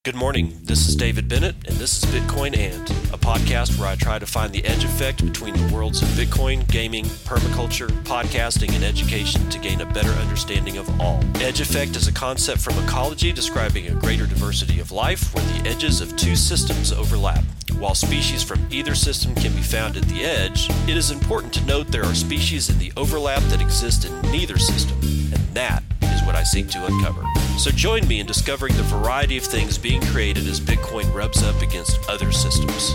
Good morning. This is David Bennett, and this is Bitcoin And, a podcast where I try to find the edge effect between the worlds of Bitcoin, gaming, permaculture, podcasting, and education to gain a better understanding of all. Edge effect is a concept from ecology describing a greater diversity of life where the edges of two systems overlap. While species from either system can be found at the edge, it is important to note there are species in the overlap that exist in neither system, and that is what I seek to uncover. So join me in discovering the variety of things being created as Bitcoin rubs up against other systems.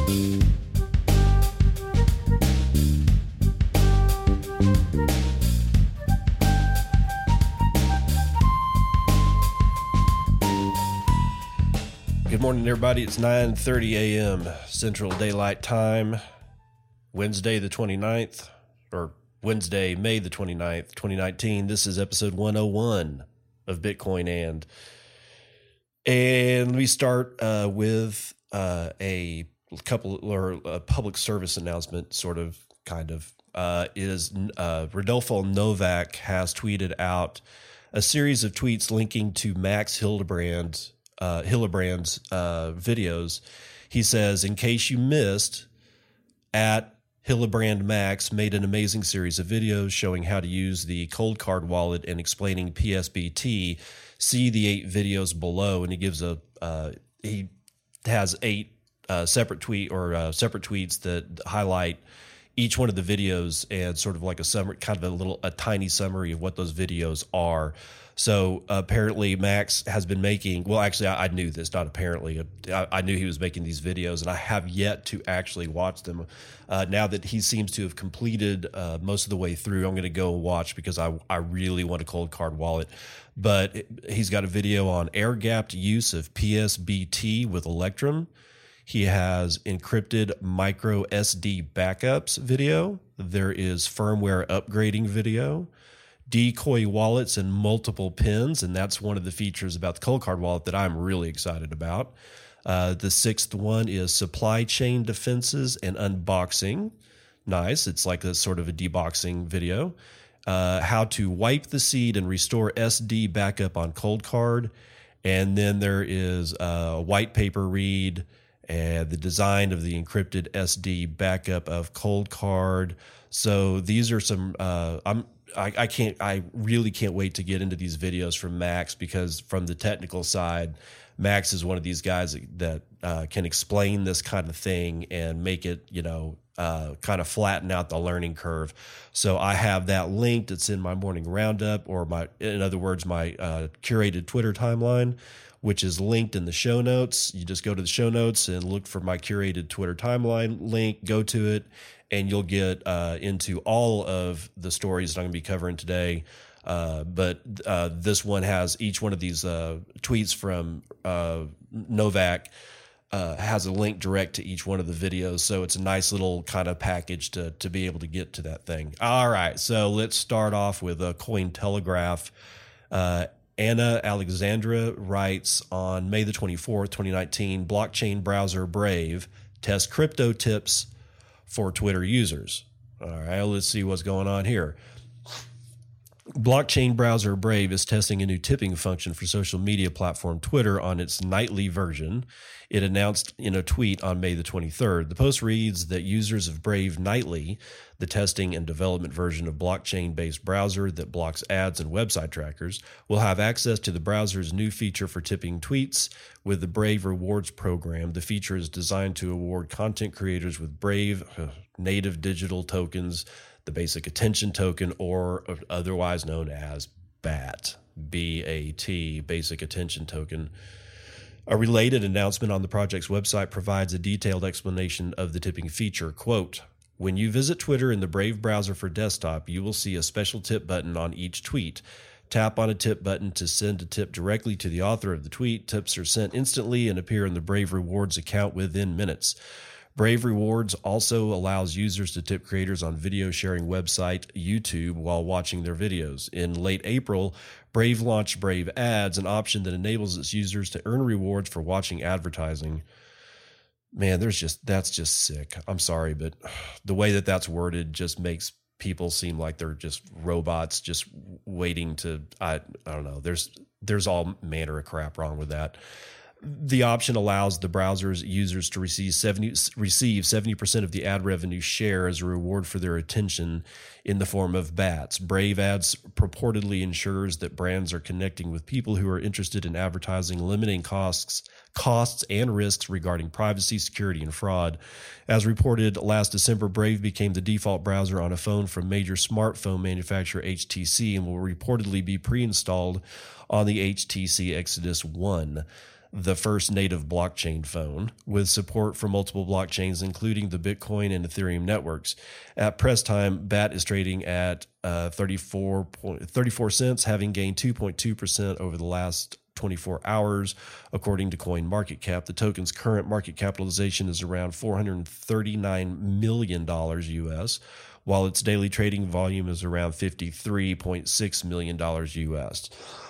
Good morning, everybody. It's 9:30 a.m. Central Daylight Time, Wednesday the 29th, or Wednesday, May the 29th, 2019. This is episode 101 of Bitcoin And let me start with a couple, or a public service announcement, Rodolfo Novak has tweeted out a series of tweets linking to Max Hildebrand's videos. He says, in case you missed, at Hildebrand Max made an amazing series of videos showing how to use the Coldcard wallet and explaining PSBT. See the 8 videos below, and he gives he has 8 separate tweets that highlight each one of the videos and sort of like a summary, kind of a tiny summary of what those videos are. So apparently Max has been making, well, actually I knew this, not apparently. I knew he was making these videos, and I have yet to actually watch them. Now that he seems to have completed most of the way through, I'm going to go watch because I really want a Coldcard wallet. But he's got a video on air-gapped use of PSBT with Electrum. He has encrypted micro SD backups video. There is firmware upgrading video. Decoy wallets and multiple pins, and that's one of the features about the Coldcard wallet that I'm really excited about. The 6th one is supply chain defenses and unboxing. Nice. It's like a sort of a deboxing video. How to wipe the seed and restore SD backup on Coldcard. And then there is a white paper read and the design of the encrypted SD backup of Coldcard. So these are some, I really can't wait to get into these videos from Max, because from the technical side, Max is one of these guys that can explain this kind of thing and make it, kind of flatten out the learning curve. So I have that linked. It's in my morning roundup, or in other words, my curated Twitter timeline, which is linked in the show notes. You just go to the show notes and look for my curated Twitter timeline link, go to it, and you'll get into all of the stories that I'm going to be covering today. But this one has each one of these tweets from Novak has a link direct to each one of the videos. So it's a nice little kind of package to be able to get to that thing. All right, so let's start off with Cointelegraph. Anna Alexandra writes on May the 24th, 2019, blockchain browser Brave tests crypto tips for Twitter users. All right, let's see what's going on here. Blockchain browser Brave is testing a new tipping function for social media platform Twitter on its nightly version. It announced in a tweet on May the 23rd. The post reads that users of Brave Nightly, the testing and development version of blockchain-based browser that blocks ads and website trackers, will have access to the browser's new feature for tipping tweets with the Brave Rewards program. The feature is designed to award content creators with Brave native digital tokens, the basic attention token, or otherwise known as BAT, B-A-T, basic attention token. A related announcement on the project's website provides a detailed explanation of the tipping feature. Quote, when you visit Twitter in the Brave browser for desktop, you will see a special tip button on each tweet. Tap on a tip button to send a tip directly to the author of the tweet. Tips are sent instantly and appear in the Brave Rewards account within minutes. Brave Rewards also allows users to tip creators on video sharing website YouTube while watching their videos. In late April, Brave launched Brave Ads, an option that enables its users to earn rewards for watching advertising. Man, that's just sick. I'm sorry, but the way that that's worded just makes people seem like they're just robots just waiting to, I don't know. There's all manner of crap wrong with that. The option allows the browser's users to receive 70% of the ad revenue share as a reward for their attention in the form of bats. Brave Ads purportedly ensures that brands are connecting with people who are interested in advertising, limiting costs and risks regarding privacy, security, and fraud. As reported last December, Brave became the default browser on a phone from major smartphone manufacturer HTC and will reportedly be pre-installed on the HTC Exodus 1. The first native blockchain phone with support for multiple blockchains, including the Bitcoin and Ethereum networks. At press time, BAT is trading at 34 cents, having gained 2.2% over the last 24 hours, according to CoinMarketCap. The token's current market capitalization is around $439 million US, while its daily trading volume is around $53.6 million US.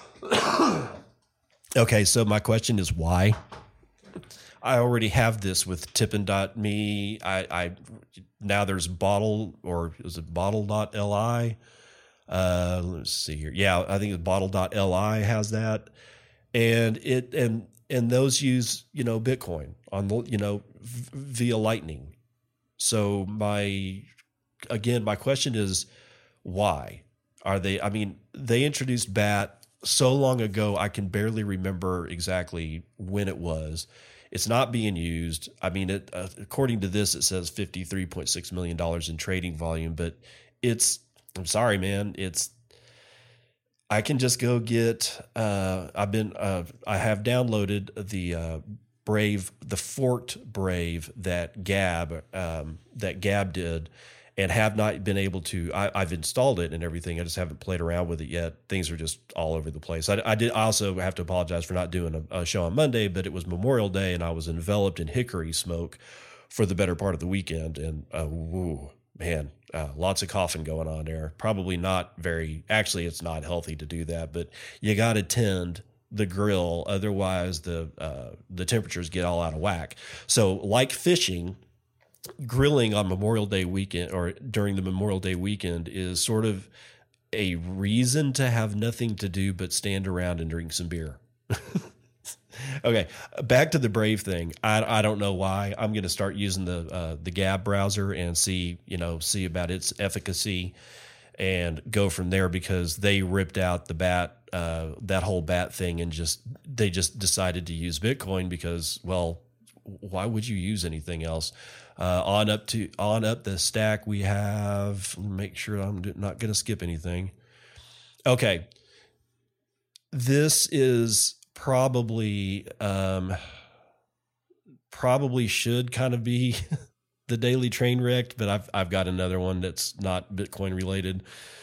Okay, so my question is why? I already have this with Tippin.me. I now there's Bottle, or is it Bottle.li? Let's see here. Yeah, I think it's Bottle.li has that. And those use, Bitcoin on the, via Lightning. So my question is why are they, they introduced BAT so long ago, I can barely remember exactly when it was. It's not being used. According to this, it says $53.6 million in trading volume, but I'm sorry, man. I can just go get, I have downloaded the Brave, the forked Brave that Gab did, and have not been able to. I've installed it and everything. I just haven't played around with it yet. Things are just all over the place. I also have to apologize for not doing a show on Monday, but it was Memorial Day and I was enveloped in hickory smoke for the better part of the weekend. And lots of coughing going on there. Probably not very. Actually, it's not healthy to do that, but you got to tend the grill, otherwise the temperatures get all out of whack. So, like fishing, grilling on Memorial Day weekend or during the Memorial Day weekend is sort of a reason to have nothing to do but stand around and drink some beer. Okay, back to the Brave thing. I don't know why. I'm going to start using the Gab browser and see about its efficacy and go from there, because they ripped out the BAT, that whole BAT thing, and they just decided to use Bitcoin because, well, why would you use anything else? On up the stack, we have, make sure I'm not going to skip anything. Okay. This is probably should kind of be the daily train wreck, but I've got another one that's not Bitcoin related.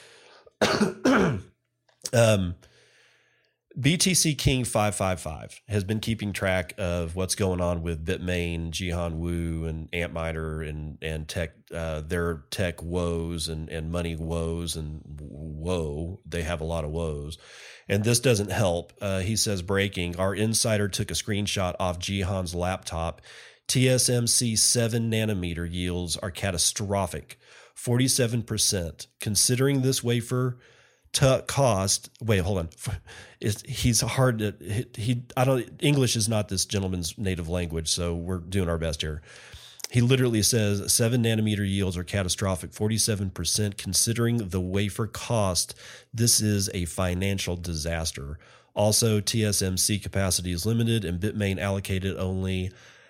BTC King 555 has been keeping track of what's going on with Bitmain, Jihan Wu, and Antminer and tech, their tech woes and money woes, and they have a lot of woes. And this doesn't help. He says, breaking, our insider took a screenshot off Jihan's laptop. TSMC 7 nanometer yields are catastrophic, 47%. Considering this wafer cost, wait, hold on. He's hard to, English is not this gentleman's native language, so we're doing our best here. He literally says 7 nanometer yields are catastrophic, 47%. Considering the wafer cost, this is a financial disaster. Also, TSMC capacity is limited, and Bitmain allocated only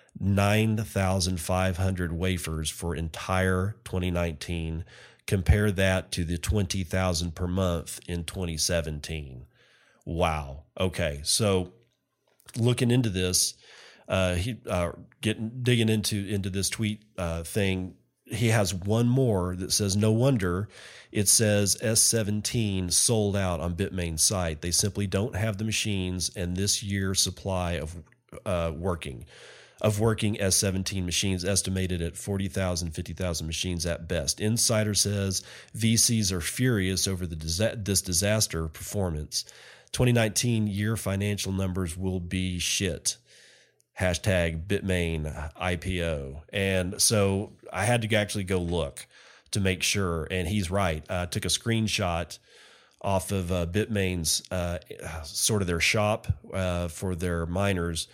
9,500 wafers for entire 2019. Compare that to the 20,000 per month in 2017. Wow. Okay. So looking into this, digging into this tweet thing, he has one more that says, no wonder it says S17 sold out on Bitmain's site. They simply don't have the machines and this year's supply of working S17 machines, estimated at 40,000, 50,000 machines at best. Insider says VCs are furious over this disaster performance. 2019 year financial numbers will be shit. Hashtag Bitmain IPO. And so I had to actually go look to make sure. And he's right. I took a screenshot off of Bitmain's sort of their shop for their miners.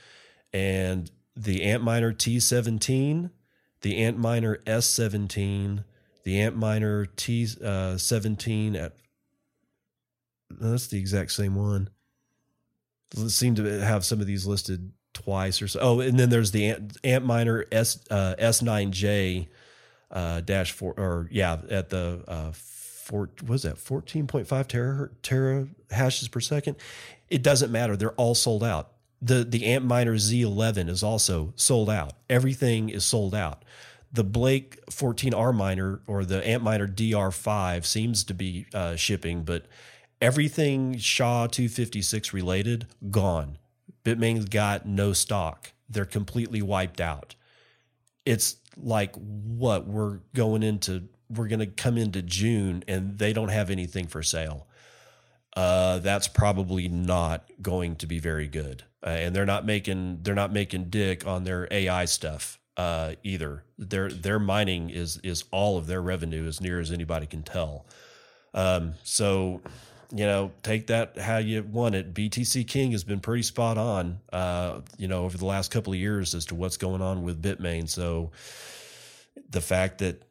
and the Antminer T17, the Antminer S17, the Antminer T17 at, no, that's the exact same one. It seemed to have some of these listed twice or so. Oh, and then there's the Antminer S9J dash 4, or yeah, at the what was that, 14.5 tera hashes per second. It doesn't matter. They're all sold out. The Antminer Z11 is also sold out. Everything is sold out. The Blake 14R miner, or the Antminer DR5, seems to be shipping, but everything SHA-256 related, gone. Bitmain's got no stock. They're completely wiped out. It's like, what, we're going to come into June and they don't have anything for sale. That's probably not going to be very good. And they're not making dick on their AI stuff either. Their mining is all of their revenue, as near as anybody can tell. So, take that how you want it. BTC King has been pretty spot on, over the last couple of years as to what's going on with Bitmain. So the fact that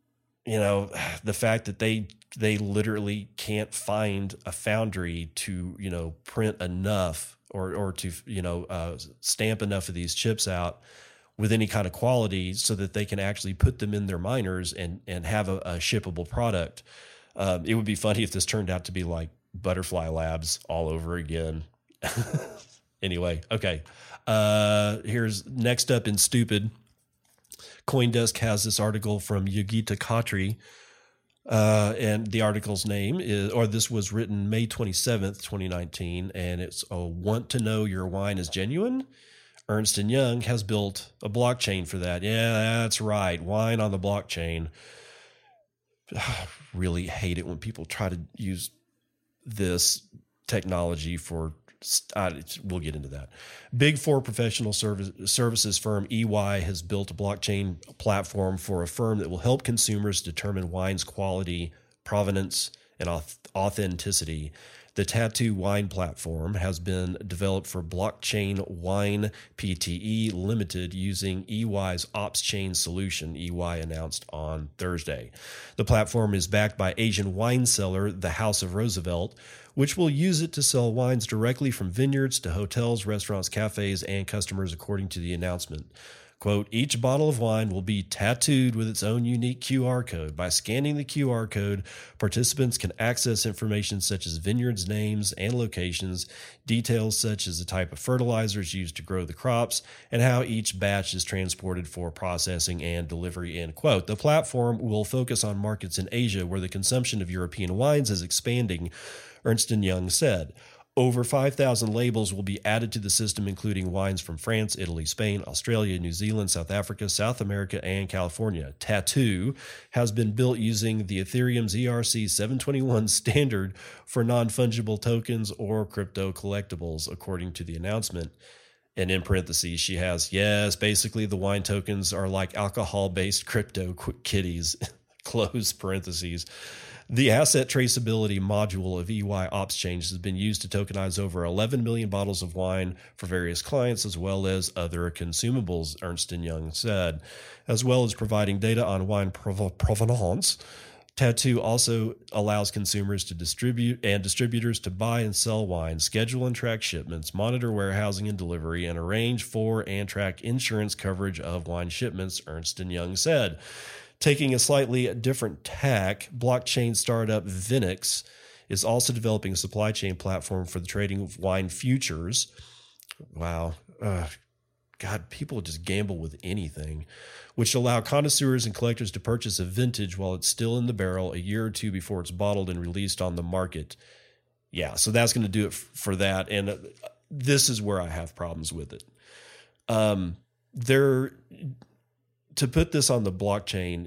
they literally can't find a foundry to, print enough or to, stamp enough of these chips out with any kind of quality so that they can actually put them in their miners and have a shippable product. It would be funny if this turned out to be like Butterfly Labs all over again. Anyway, okay. Here's next up in stupid. CoinDesk has this article from Yogita Khatri, and the article's name this was written May 27th, 2019, and it's want to know your wine is genuine? Ernst & Young has built a blockchain for that. Yeah, that's right. Wine on the blockchain. Really hate it when people try to use this technology for we'll get into that. Big Four professional services firm EY has built a blockchain platform for a firm that will help consumers determine wine's quality, provenance, and authenticity. The Tattoo Wine platform has been developed for Blockchain Wine Pte. Limited using EY's OpsChain solution, EY announced on Thursday. The platform is backed by Asian wine seller The House of Roosevelt, which will use it to sell wines directly from vineyards to hotels, restaurants, cafes, and customers, according to the announcement. Quote, each bottle of wine will be tattooed with its own unique QR code. By scanning the QR code, participants can access information such as vineyards' names and locations, details such as the type of fertilizers used to grow the crops, and how each batch is transported for processing and delivery, end quote. The platform will focus on markets in Asia where the consumption of European wines is expanding, Ernst & Young said. Over 5,000 labels will be added to the system, including wines from France, Italy, Spain, Australia, New Zealand, South Africa, South America, and California. Tattoo has been built using the Ethereum's ERC 721 standard for non-fungible tokens or crypto collectibles, according to the announcement. And in parentheses, she has, yes, basically the wine tokens are like alcohol-based crypto kitties, close parentheses. The asset traceability module of EY OpsChain has been used to tokenize over 11 million bottles of wine for various clients, as well as other consumables, Ernst & Young said, as well as providing data on wine provenance. Tattoo also allows consumers to distribute and distributors to buy and sell wine, schedule and track shipments, monitor warehousing and delivery, and arrange for and track insurance coverage of wine shipments, Ernst & Young said. Taking a slightly different tack, blockchain startup Vinix is also developing a supply chain platform for the trading of wine futures. Wow. God, people just gamble with anything, which allow connoisseurs and collectors to purchase a vintage while it's still in the barrel a year or two before it's bottled and released on the market. Yeah, so that's going to do it for that. And this is where I have problems with it. To put this on the blockchain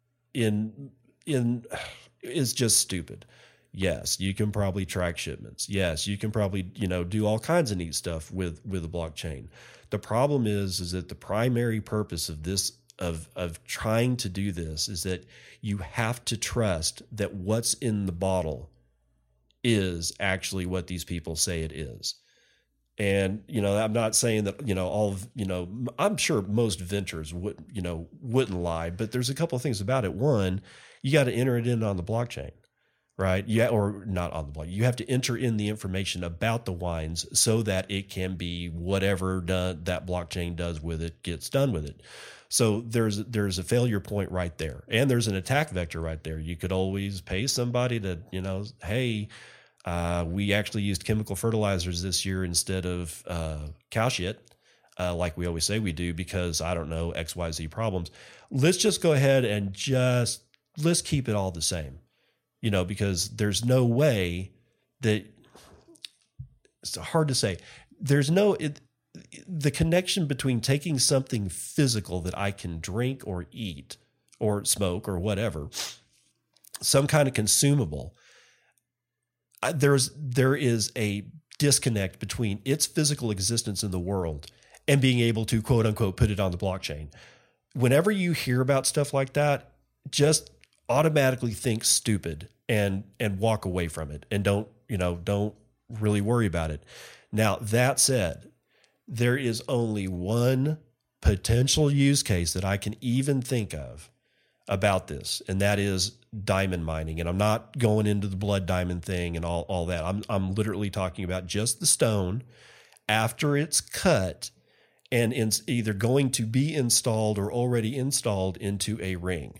is just stupid. Yes, you can probably track shipments. Yes, you can probably, do all kinds of neat stuff with the blockchain. The problem is that the primary purpose of this, of trying to do this, is that you have to trust that what's in the bottle is actually what these people say it is. And, I'm not saying that, I'm sure most ventures wouldn't lie, but there's a couple of things about it. One, you got to enter it in on the blockchain, right? Yeah. Or not on the block. You have to enter in the information about the wines so that it can be whatever that blockchain does with it gets done with it. So there's a failure point right there. And there's an attack vector right there. You could always pay somebody to, hey, we actually used chemical fertilizers this year instead of cow shit, like we always say we do, because I don't know, XYZ problems. Let's just go ahead and let's keep it all the same, because there's no way that it's hard to say. There's the connection between taking something physical that I can drink or eat or smoke or whatever, some kind of consumable. There is a disconnect between its physical existence in the world and being able to, quote unquote, put it on the blockchain. Whenever you hear about stuff like that, just automatically think stupid and walk away from it and don't really worry about it. Now, that said, there is only one potential use case that I can even think of about this, and that is diamond mining. And I'm not going into the blood diamond thing and all that. I'm literally talking about just the stone after it's cut and it's either going to be installed or already installed into a ring.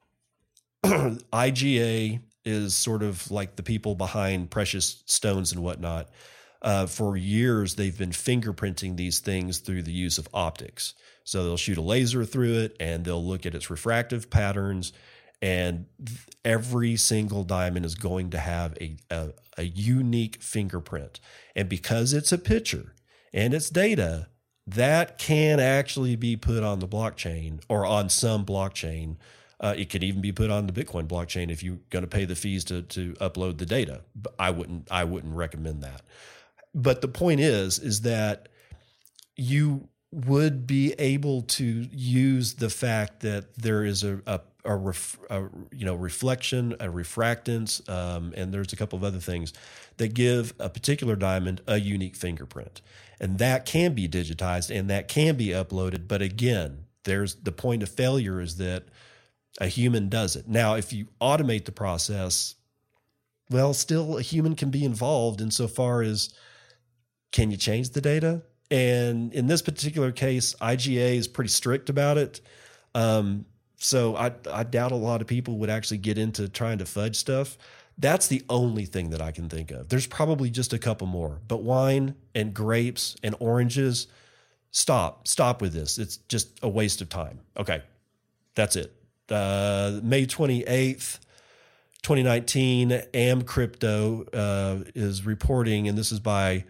IGA is sort of like the people behind precious stones and whatnot. For years, they've been fingerprinting these things through the use of optics. So they'll shoot a laser through it and they'll look at its refractive patterns, and every single diamond is going to have a unique fingerprint. And because it's a picture and it's data, that can actually be put on the blockchain or on some blockchain. It could even be put on the Bitcoin blockchain if you're going to pay the fees to upload the data. But I wouldn't recommend that. But the point is that you would be able to use the fact that there is a reflection, a refractance, and there's a couple of other things that give a particular diamond a unique fingerprint, and that can be digitized and that can be uploaded. But again, there's the point of failure is that a human does it. Now, if you automate the process, well, still a human can be involved insofar as, can you change the data? And in this particular case, IGA is pretty strict about it. So I doubt a lot of people would actually get into trying to fudge stuff. That's the only thing that I can think of. There's probably just a couple more, but wine and grapes and oranges, stop with this. It's just a waste of time. Okay. That's it. May 28th, 2019, AM Crypto is reporting, and this is by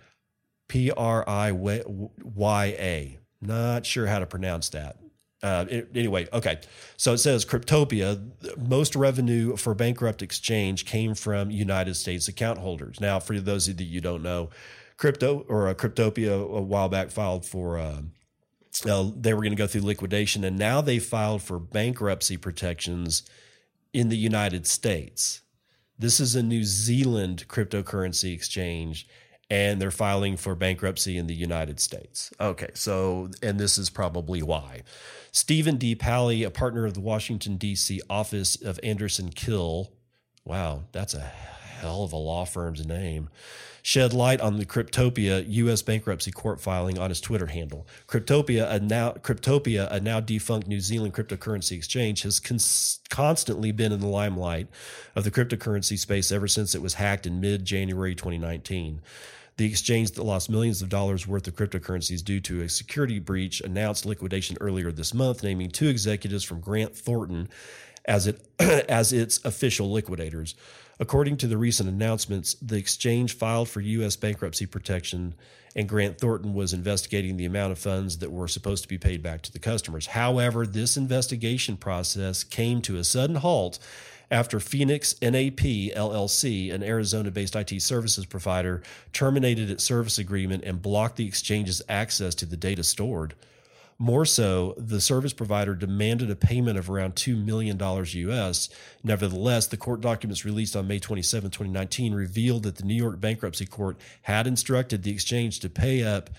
PRIYA. Not sure how to pronounce that. Anyway, okay. So it says Cryptopia, most revenue for bankrupt exchange came from United States account holders. Now, for those of you who don't know, Cryptopia a while back filed for, they were going to go through liquidation, and now they filed for bankruptcy protections in the United States. This is a New Zealand cryptocurrency exchange, and they're filing for bankruptcy in the United States. Okay, so, and this is probably why. Stephen D. Pally, a partner of the Washington, D.C. office of Anderson Kill, wow, that's a hell of a law firm's name, shed light on the Cryptopia U.S. bankruptcy court filing on his Twitter handle. Cryptopia, a now defunct New Zealand cryptocurrency exchange, has constantly been in the limelight of the cryptocurrency space ever since it was hacked in mid-January 2019. The exchange that lost millions of dollars worth of cryptocurrencies due to a security breach announced liquidation earlier this month, naming 2 executives from Grant Thornton as its official liquidators. According to the recent announcements, the exchange filed for U.S. bankruptcy protection, and Grant Thornton was investigating the amount of funds that were supposed to be paid back to the customers. However, this investigation process came to a sudden halt after Phoenix NAP LLC, an Arizona-based IT services provider, terminated its service agreement and blocked the exchange's access to the data stored. More so, the service provider demanded a payment of around $2 million US. Nevertheless, the court documents released on May 27, 2019 revealed that the New York Bankruptcy Court had instructed the exchange to pay up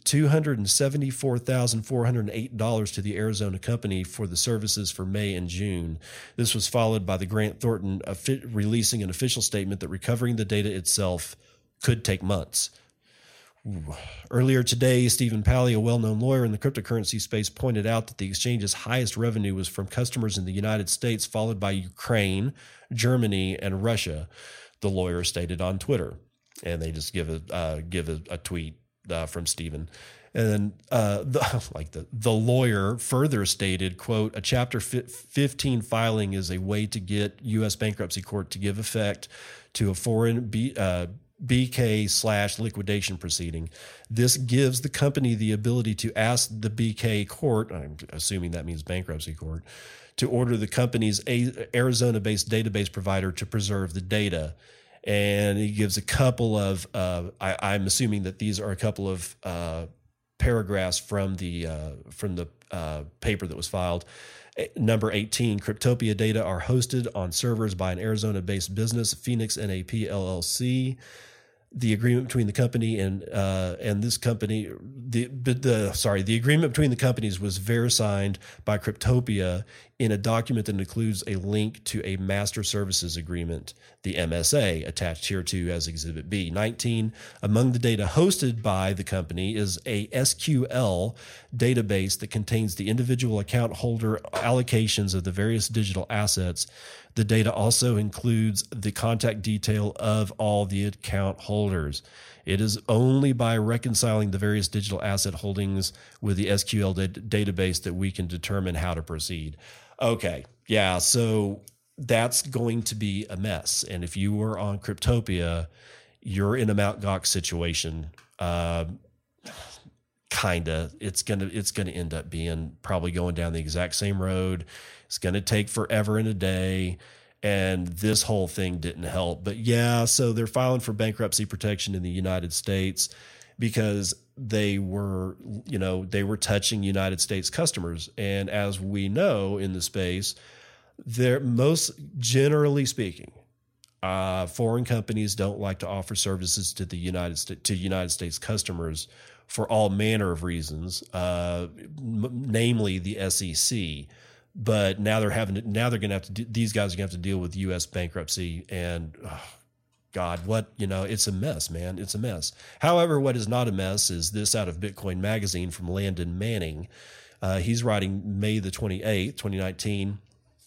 $274,408 to the Arizona company for the services for May and June. This was followed by the Grant Thornton releasing an official statement that recovering the data itself could take months. Earlier today, Stephen Pally, a well-known lawyer in the cryptocurrency space, pointed out that the exchange's highest revenue was from customers in the United States, followed by Ukraine, Germany, and Russia, the lawyer stated on Twitter. And they just give a tweet from Stephen. And then the lawyer further stated, quote, a Chapter 15 filing is a way to get U.S. bankruptcy court to give effect to a foreign BK/liquidation proceeding. This gives the company the ability to ask the BK court, I'm assuming that means bankruptcy court, to order the company's Arizona-based database provider to preserve the data. And he gives a couple of, I'm assuming that these are a couple of paragraphs from the paper that was filed. Number 18, Cryptopia data are hosted on servers by an Arizona-based business, Phoenix NAP LLC. The agreement between the company and this company, the agreement between the companies was verified by Cryptopia in a document that includes a link to a master services agreement, the MSA, attached here to as Exhibit B. 19, among the data hosted by the company is a SQL database that contains the individual account holder allocations of the various digital assets. The data also includes the contact detail of all the account holders. It is only by reconciling the various digital asset holdings with the SQL database that we can determine how to proceed. Okay, yeah, so that's going to be a mess. And if you were on Cryptopia, you're in a Mt. Gox situation. Kinda. It's gonna end up being probably going down the exact same road. It's gonna take forever and a day. And this whole thing didn't help. But yeah, so they're filing for bankruptcy protection in the United States because they were touching United States customers. And as we know in the space, they're most generally speaking, foreign companies don't like to offer services to the United States customers for all manner of reasons, namely the SEC. But now they're going to have to these guys are going to have to deal with U.S. bankruptcy and God, it's a mess, man. It's a mess. However, what is not a mess is this out of Bitcoin Magazine from Landon Manning. He's writing May the 28th, 2019.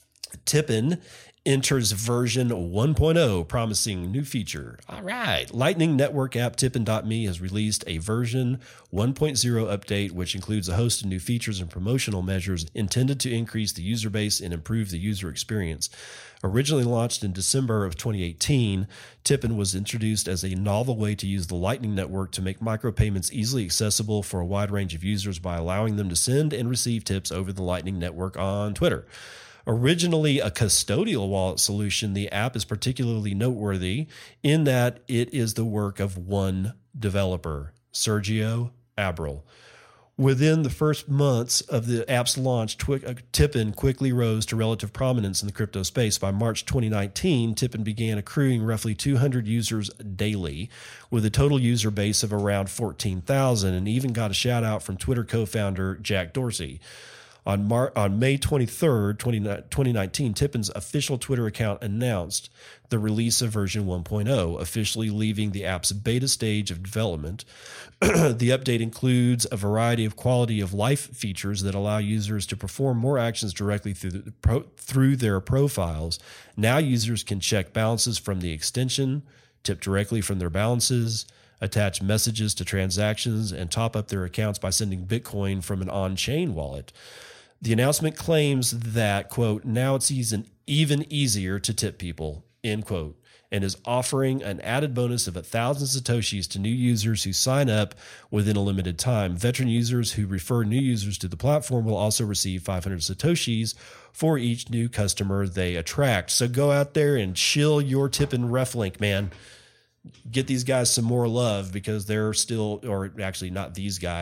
TIPN enters version 1.0, promising new feature. All right. Lightning Network app TIPN.me has released a version 1.0 update, which includes a host of new features and promotional measures intended to increase the user base and improve the user experience. Originally launched in December of 2018, TIPN was introduced as a novel way to use the Lightning Network to make micropayments easily accessible for a wide range of users by allowing them to send and receive tips over the Lightning Network on Twitter. Originally a custodial wallet solution, the app is particularly noteworthy in that it is the work of one developer, Sergio Abril. Within the first months of the app's launch, TIPN quickly rose to relative prominence in the crypto space. By March 2019, TIPN began accruing roughly 200 users daily, with a total user base of around 14,000, and even got a shout out from Twitter co-founder Jack Dorsey. On May 23rd, 2019, TIPN's official Twitter account announced the release of version 1.0, officially leaving the app's beta stage of development. The update includes a variety of quality of life features that allow users to perform more actions directly through their profiles. Now users can check balances from the extension, tip directly from their balances, attach messages to transactions, and top up their accounts by sending Bitcoin from an on-chain wallet. The announcement claims that, quote, now it's even easier to tip people, end quote, and is offering an added bonus of 1,000 Satoshis to new users who sign up within a limited time. Veteran users who refer new users to the platform will also receive 500 Satoshis for each new customer they attract. So go out there and chill your TIPN RefLink, man. Get these guys some more love because they're still, or actually not these guys,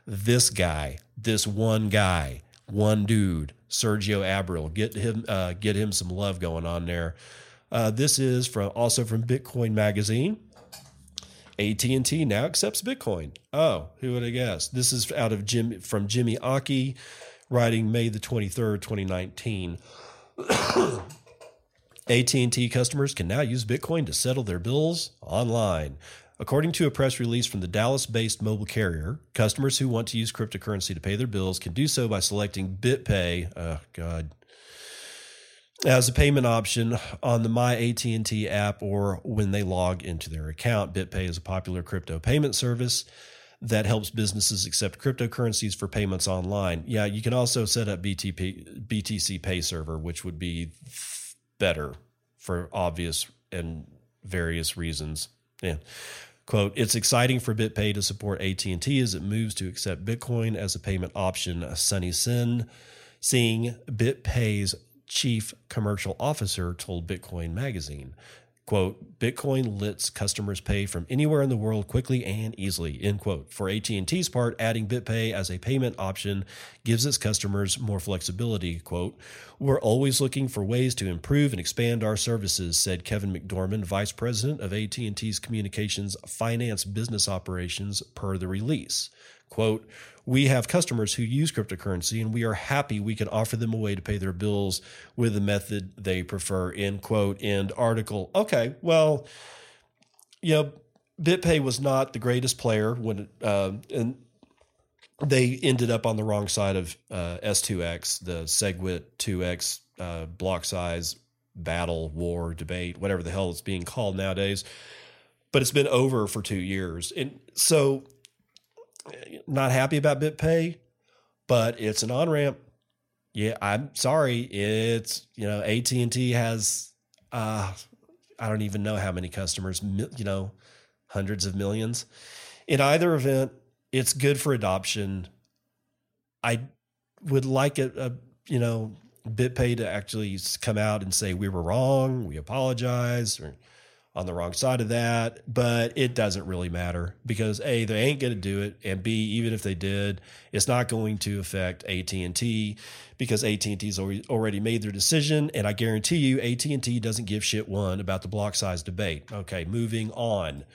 This guy, this one guy, one dude, Sergio Abril, get him some love going on there. This is also from Bitcoin Magazine. AT&T now accepts Bitcoin. Oh, who would have guessed? This is from Jimmy Aki, writing May the 23rd, 2019. AT&T customers can now use Bitcoin to settle their bills online. According to a press release from the Dallas-based mobile carrier, customers who want to use cryptocurrency to pay their bills can do so by selecting BitPay. As a payment option on the My AT&T app or when they log into their account. BitPay is a popular crypto payment service that helps businesses accept cryptocurrencies for payments online. Yeah, you can also set up BTC Pay Server, which would be better for obvious and various reasons. Yeah. Quote, it's exciting for BitPay to support AT&T as it moves to accept Bitcoin as a payment option. Sunny Sin, seeing BitPay's chief commercial officer, told Bitcoin Magazine. Quote, Bitcoin lets customers pay from anywhere in the world quickly and easily, end quote. For AT&T's part, adding BitPay as a payment option gives its customers more flexibility. Quote, we're always looking for ways to improve and expand our services, said Kevin McDormand, vice president of AT&T's communications finance business operations, per the release. Quote, we have customers who use cryptocurrency and we are happy we can offer them a way to pay their bills with the method they prefer, end quote, end article. Okay, well, BitPay was not the greatest player when and they ended up on the wrong side of S2X, the SegWit 2X block size battle, war, debate, whatever the hell it's being called nowadays. But it's been over for 2 years. And so not happy about BitPay, but it's an on-ramp. Yeah, I'm sorry. It's, AT&T has, I don't even know how many customers, hundreds of millions. In either event, it's good for adoption. I would like BitPay to actually come out and say we were wrong, we apologize, or on the wrong side of that, but it doesn't really matter because A, they ain't going to do it, and B, even if they did, it's not going to affect AT&T because AT&T's already made their decision, and I guarantee you AT&T doesn't give shit one about the block size debate. Okay, moving on.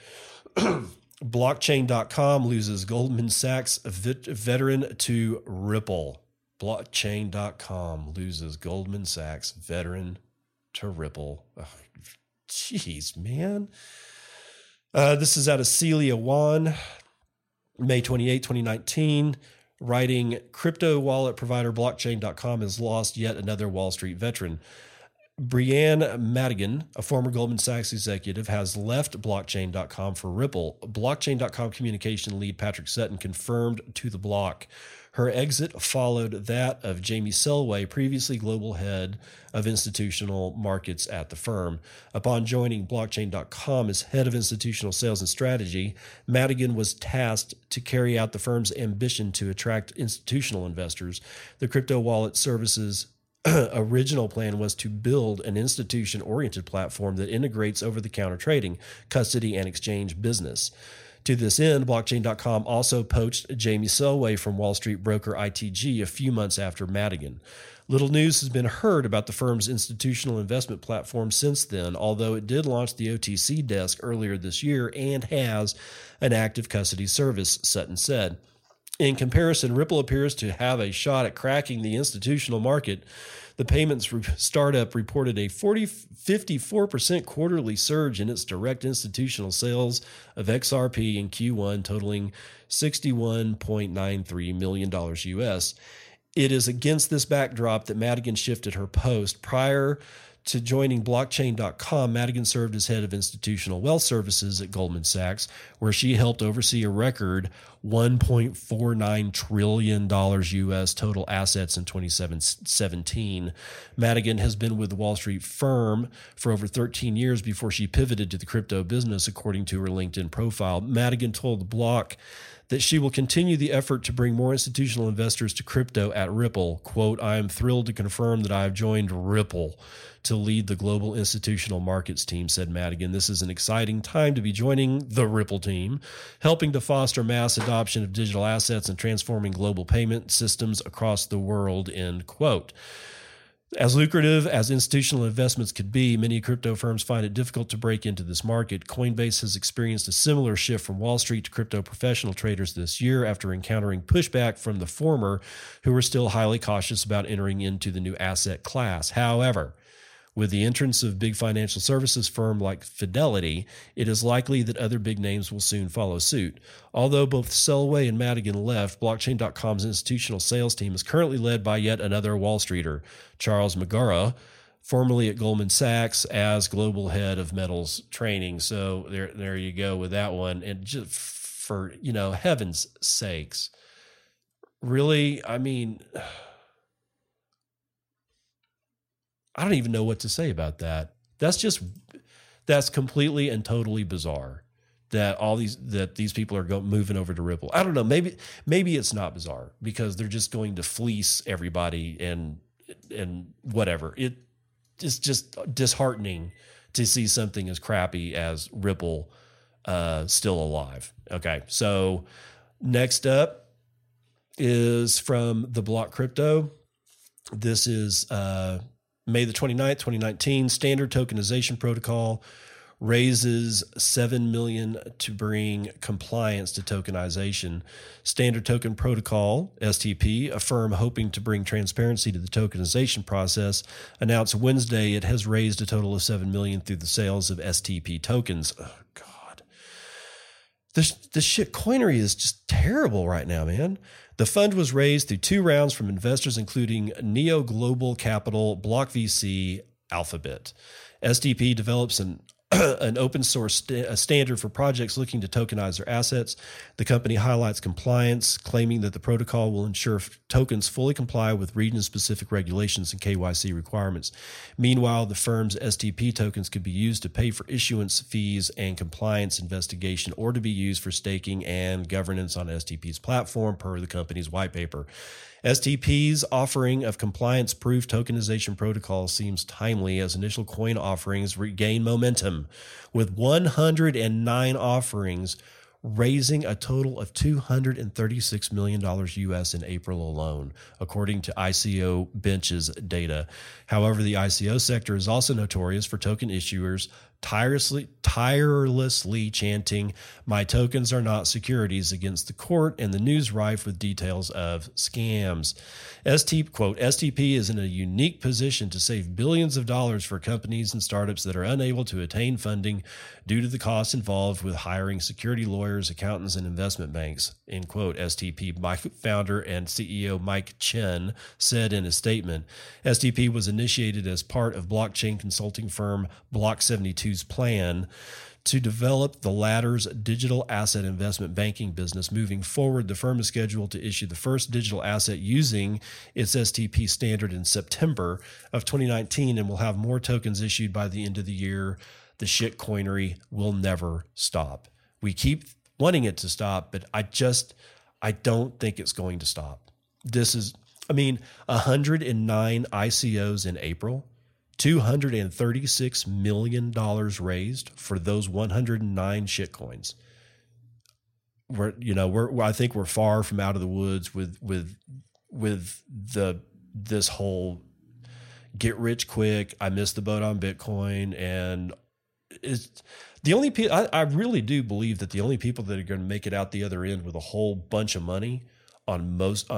Blockchain.com loses Goldman Sachs veteran to Ripple. Blockchain.com loses Goldman Sachs veteran to Ripple. Jeez, man. This is out of Celia Wan, May 28, 2019, writing, crypto wallet provider Blockchain.com has lost yet another Wall Street veteran. Brianne Madigan, a former Goldman Sachs executive, has left Blockchain.com for Ripple. Blockchain.com communication lead Patrick Sutton confirmed to The Block. Her exit followed that of Jamie Selway, previously global head of institutional markets at the firm. Upon joining Blockchain.com as head of institutional sales and strategy, Madigan was tasked to carry out the firm's ambition to attract institutional investors. The crypto wallet services original plan was to build an institution-oriented platform that integrates over-the-counter trading, custody, and exchange business. To this end, Blockchain.com also poached Jamie Selway from Wall Street broker ITG a few months after Madigan. Little news has been heard about the firm's institutional investment platform since then, although it did launch the OTC desk earlier this year and has an active custody service, Sutton said. In comparison, Ripple appears to have a shot at cracking the institutional market. The payments startup reported a 54% quarterly surge in its direct institutional sales of XRP in Q1, totaling $61.93 million US. It is against this backdrop that Madigan shifted her post. Prior to joining Blockchain.com, Madigan served as head of institutional wealth services at Goldman Sachs, where she helped oversee a record $1.49 trillion US total assets in 2017. Madigan has been with the Wall Street firm for over 13 years before she pivoted to the crypto business, according to her LinkedIn profile. Madigan told The Block that she will continue the effort to bring more institutional investors to crypto at Ripple. Quote, I am thrilled to confirm that I have joined Ripple to lead the global institutional markets team, said Madigan. This is an exciting time to be joining the Ripple team, helping to foster mass adoption of digital assets and transforming global payment systems across the world, end quote. As lucrative as institutional investments could be, many crypto firms find it difficult to break into this market. Coinbase has experienced a similar shift from Wall Street to crypto professional traders this year after encountering pushback from the former, who were still highly cautious about entering into the new asset class. However, with the entrance of big financial services firm like Fidelity, it is likely that other big names will soon follow suit. Although both Selway and Madigan left, Blockchain.com's institutional sales team is currently led by yet another Wall Streeter, Charles Magara, formerly at Goldman Sachs as global head of metals training. So there you go with that one. And just for, heaven's sakes, really, I mean, I don't even know what to say about that. That's completely and totally bizarre that these people are moving over to Ripple. I don't know. Maybe it's not bizarre because they're just going to fleece everybody and whatever. It is just disheartening to see something as crappy as Ripple still alive. Okay. So next up is from the Block Crypto. This is, May the 29th, 2019, Standard Tokenization Protocol raises $7 million to bring compliance to tokenization. Standard Token Protocol, STP, a firm hoping to bring transparency to the tokenization process, announced Wednesday it has raised a total of $7 million through the sales of STP tokens. Oh, God. This shit coinery is just terrible right now, man. The fund was raised through 2 rounds from investors, including Neo Global Capital, Block VC, Alphabet. SDP develops an open source standard for projects looking to tokenize their assets. The company highlights compliance, claiming that the protocol will ensure tokens fully comply with region-specific regulations and KYC requirements. Meanwhile, the firm's SDP tokens could be used to pay for issuance fees and compliance investigation, or to be used for staking and governance on STP's platform, per the company's white paper. STP's offering of compliance-proof tokenization protocol seems timely as initial coin offerings regain momentum, with 109 offerings raising a total of $236 million US in April alone, according to ICO Bench's data. However, the ICO sector is also notorious for token issuers tirelessly chanting, "My tokens are not securities," against the court, and the news rife with details of scams. STP is in a unique position to save billions of dollars for companies and startups that are unable to attain funding due to the costs involved with hiring security lawyers, accountants, and investment banks, end quote, STP founder and CEO Mike Chen said in a statement. STP was initiated as part of blockchain consulting firm Block 72's plan to develop the latter's digital asset investment banking business. Moving forward, the firm is scheduled to issue the first digital asset using its STP standard in September of 2019 and will have more tokens issued by the end of the year. The shitcoinery will never stop. We keep wanting it to stop, but I don't think it's going to stop. 109 ICOs in April. $236 million raised for those 109 shitcoins. I think we're far from out of the woods with this whole get rich quick. I missed the boat on Bitcoin, and it's the only people. I really do believe that the only people that are going to make it out the other end with a whole bunch of money on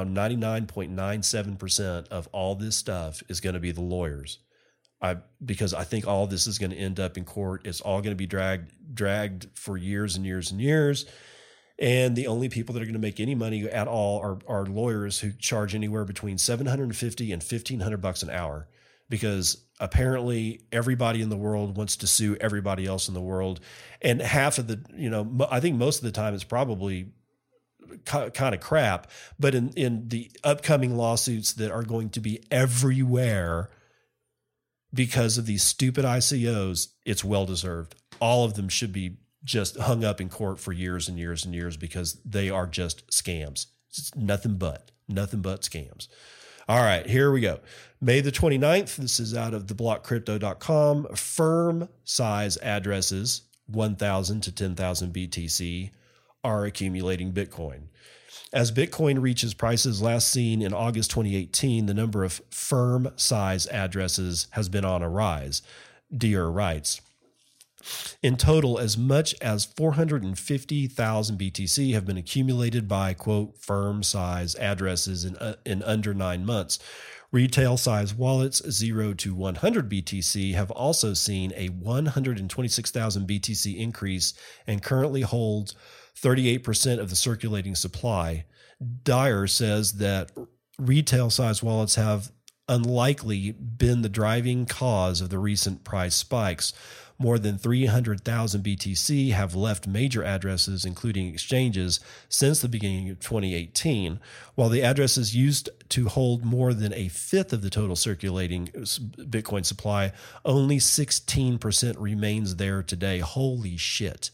99.97% of all this stuff is going to be the lawyers. Because I think all this is going to end up in court. It's all going to be dragged for years and years and years. And the only people that are going to make any money at all are lawyers who charge anywhere between $750 and $1,500 an hour, because apparently everybody in the world wants to sue everybody else in the world. And half of the, I think most of the time it's probably kind of crap, but in the upcoming lawsuits that are going to be everywhere, because of these stupid ICOs, it's well-deserved. All of them should be just hung up in court for years and years and years because they are just scams. It's nothing but scams. All right, here we go. May the 29th, this is out of theblockcrypto.com. Firm size addresses, 1,000 to 10,000 BTC, are accumulating Bitcoin. As Bitcoin reaches prices last seen in August 2018, the number of firm size addresses has been on a rise, Deere writes. In total, as much as 450,000 BTC have been accumulated by, quote, firm size addresses in under 9 months. Retail size wallets 0 to 100 BTC have also seen a 126,000 BTC increase and currently hold 38% of the circulating supply. Dyer says that retail size wallets have unlikely been the driving cause of the recent price spikes. More than 300,000 BTC have left major addresses, including exchanges, since the beginning of 2018. While the addresses used to hold more than a fifth of the total circulating Bitcoin supply, only 16% remains there today. Holy shit.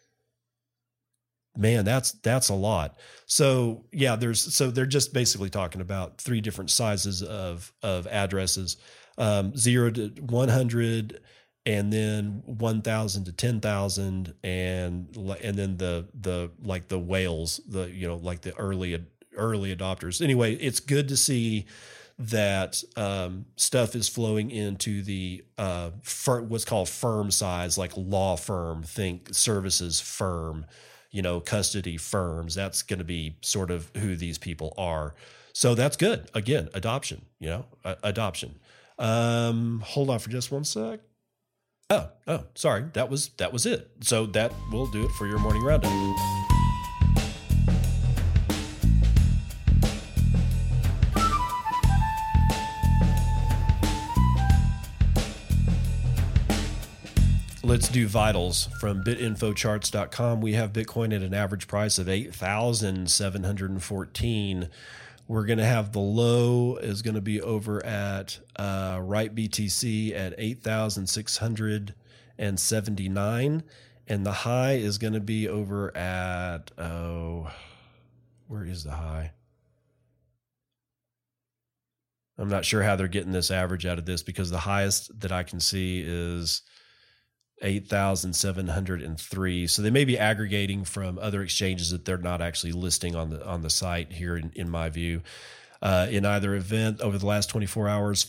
Man, that's a lot. So yeah, they're just basically talking about 3 different sizes of addresses, 0 to 100, and then 1,000 to 10,000, and then the like the whales, like the early adopters. Anyway, it's good to see that stuff is flowing into the what's called firm size, like law firm, think services firm, custody firms. That's going to be sort of who these people are. So that's good. Again, adoption, adoption. Hold on for just one sec. Oh, sorry. That was it. So that will do it for your morning roundup. Let's do vitals from bitinfocharts.com. We have Bitcoin at an average price of 8,714. We're going to have the low is going to be over at right BTC at 8,679. And the high is going to be over at, where is the high? I'm not sure how they're getting this average out of this, because the highest that I can see is 8,703. So they may be aggregating from other exchanges that they're not actually listing on the site here, in my view. In either event, over the last 24 hours,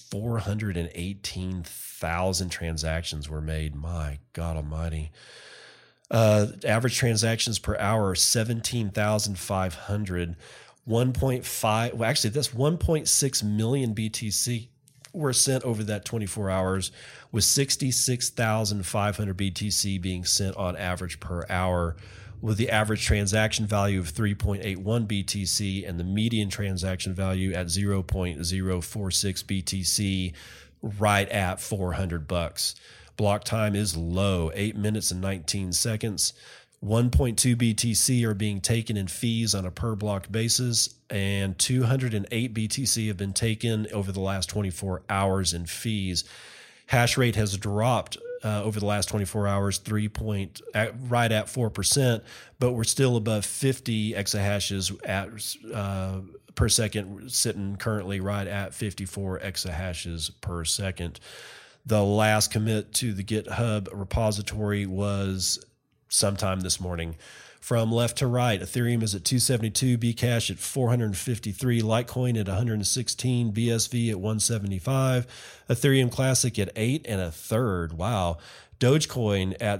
418,000 transactions were made. My God almighty. Average transactions per hour, 17,500. 1.5, well, actually, that's 1.6 million BTC were sent over that 24 hours, with 66,500 BTC being sent on average per hour, with the average transaction value of 3.81 BTC and the median transaction value at 0.046 BTC, right at $400. Block time is low, 8 minutes and 19 seconds. 1.2 BTC are being taken in fees on a per block basis, and 208 BTC have been taken over the last 24 hours in fees. Hash rate has dropped over the last 24 hours, right at 4%, but we're still above 50 exahashes per second, sitting currently right at 54 exahashes per second. The last commit to the GitHub repository was sometime this morning. From left to right, Ethereum is at 272, Bcash at 453, Litecoin at 116, BSV at 175, Ethereum Classic at 8 1/3. Wow. Dogecoin at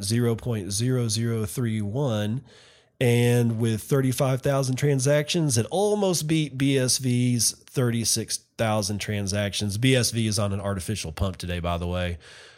0.0031, and with 35,000 transactions, it almost beat BSV's 36,000 transactions. BSV is on an artificial pump today, by the way.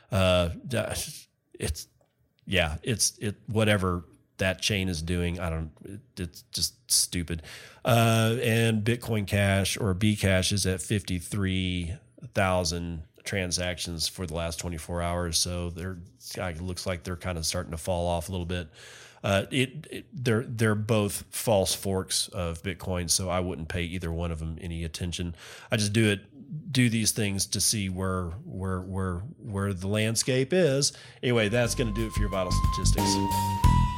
It's whatever that chain is doing, it's just stupid. And Bitcoin Cash, or Bcash, is at 53,000 transactions for the last 24 hours. So it looks like they're kind of starting to fall off a little bit. They're both false forks of Bitcoin, so I wouldn't pay either one of them any attention. I just do these things to see where the landscape is. Anyway, that's going to do it for your vital statistics.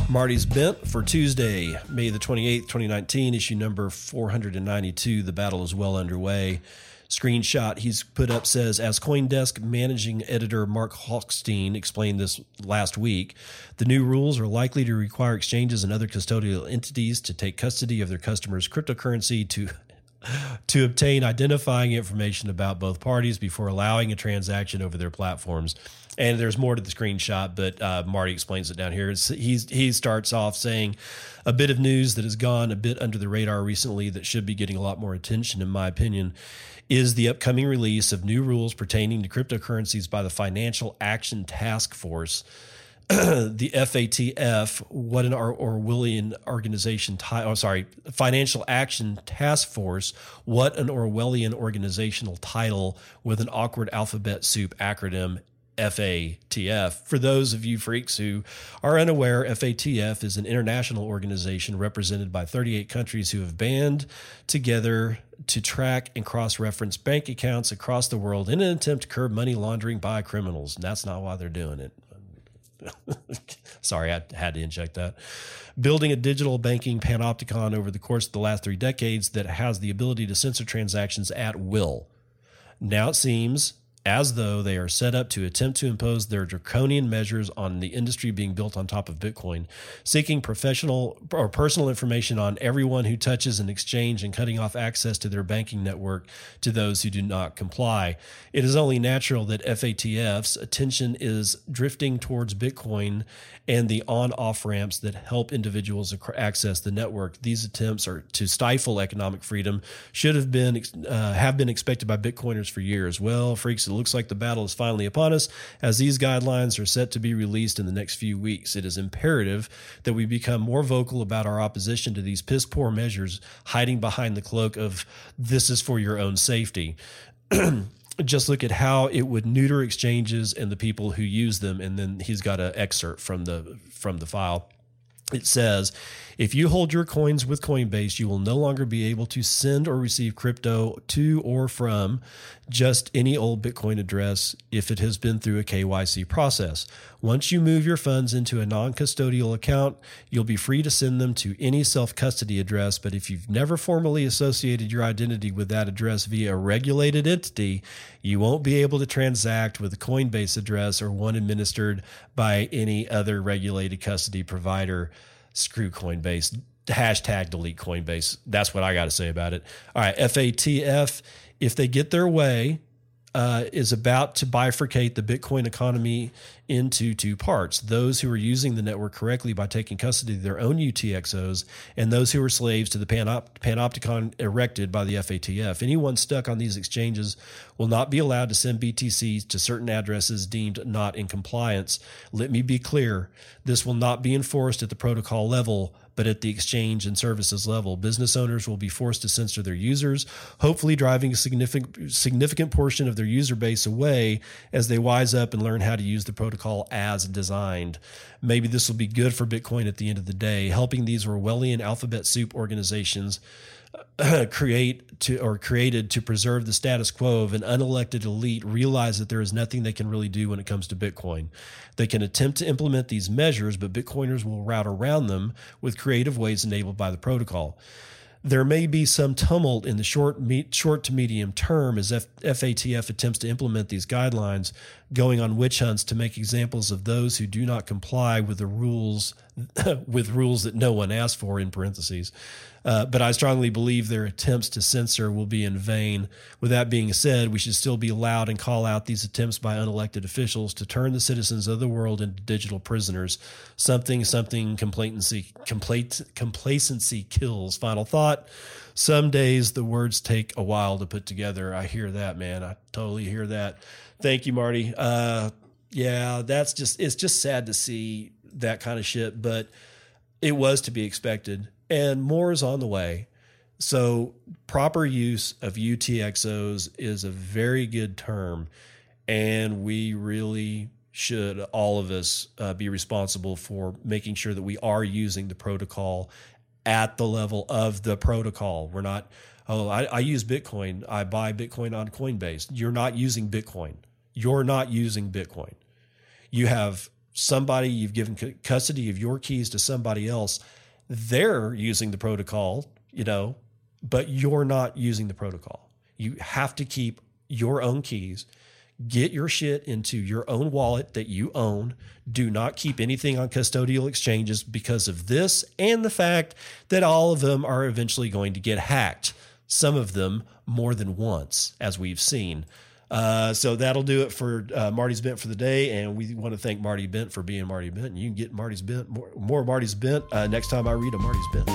Marty's Bent for Tuesday, May the 28th, 2019, issue number 492. The battle is well underway. Screenshot he's put up says, as CoinDesk managing editor Mark Hochstein explained this last week, the new rules are likely to require exchanges and other custodial entities to take custody of their customers' cryptocurrency to obtain identifying information about both parties before allowing a transaction over their platforms. And there's more to the screenshot, but Marty explains it down here. He starts off saying a bit of news that has gone a bit under the radar recently that should be getting a lot more attention, in my opinion, is the upcoming release of new rules pertaining to cryptocurrencies by the Financial Action Task Force. The FATF, what an Orwellian organization Financial Action Task Force, what an Orwellian organizational title with an awkward alphabet soup acronym, FATF. For those of you freaks who are unaware, FATF is an international organization represented by 38 countries who have banded together to track and cross-reference bank accounts across the world in an attempt to curb money laundering by criminals. And that's not why they're doing it. Sorry, I had to inject that. Building a digital banking panopticon over the course of the last 3 decades that has the ability to censor transactions at will. Now it seems as though they are set up to attempt to impose their draconian measures on the industry being built on top of Bitcoin, seeking professional or personal information on everyone who touches an exchange and cutting off access to their banking network to those who do not comply. It is only natural that FATF's attention is drifting towards Bitcoin and the on-off ramps that help individuals access the network. These attempts are to stifle economic freedom should have been expected by Bitcoiners for years. Well, freaks, it looks like the battle is finally upon us as these guidelines are set to be released in the next few weeks. It is imperative that we become more vocal about our opposition to these piss-poor measures hiding behind the cloak of this is for your own safety. Just look at how it would neuter exchanges and the people who use them. And then he's got an excerpt from the file. It says, if you hold your coins with Coinbase, you will no longer be able to send or receive crypto to or from just any old Bitcoin address if it has been through a KYC process. Once you move your funds into a non-custodial account, you'll be free to send them to any self-custody address. But if you've never formally associated your identity with that address via a regulated entity, you won't be able to transact with a Coinbase address or one administered by any other regulated custody provider. Screw Coinbase. Hashtag delete Coinbase. That's what I got to say about it. All right, FATF, if they get their way, is about to bifurcate the Bitcoin economy into 2 parts. Those who are using the network correctly by taking custody of their own UTXOs and those who are slaves to the panopticon erected by the FATF. Anyone stuck on these exchanges will not be allowed to send BTCs to certain addresses deemed not in compliance. Let me be clear. This will not be enforced at the protocol level, but at the exchange and services level. Business owners will be forced to censor their users, hopefully driving a significant portion of their user base away as they wise up and learn how to use the protocol as designed. Maybe this will be good for Bitcoin at the end of the day, helping these Orwellian alphabet soup organizations created to preserve the status quo of an unelected elite realize that there is nothing they can really do when it comes to Bitcoin. They can attempt to implement these measures, but Bitcoiners will route around them with creative ways enabled by the protocol. There may be some tumult in the short to medium term as FATF attempts to implement these guidelines, going on witch hunts to make examples of those who do not comply with the rules, with rules that no one asked for, in parentheses. But I strongly believe their attempts to censor will be in vain. With that being said, we should still be loud and call out these attempts by unelected officials to turn the citizens of the world into digital prisoners. Something complacency kills. Final thought. Some days the words take a while to put together. I hear that, man. I totally hear that. Thank you, Marty. Yeah, it's just sad to see that kind of shit, but it was to be expected. And more is on the way. So proper use of UTXOs is a very good term. And we really should, all of us, be responsible for making sure that we are using the protocol at the level of the protocol. We're not, I use Bitcoin. I buy Bitcoin on Coinbase. You're not using Bitcoin. You're not using Bitcoin. You have somebody, you've given custody of your keys to somebody else. They're using the protocol, but you're not using the protocol. You have to keep your own keys. Get your shit into your own wallet that you own. Do not keep anything on custodial exchanges because of this and the fact that all of them are eventually going to get hacked. Some of them more than once, as we've seen. So that'll do it for Marty's Bent for the day. And we want to thank Marty Bent for being Marty Bent. And you can get Marty's Bent, more Marty's Bent next time I read a Marty's Bent.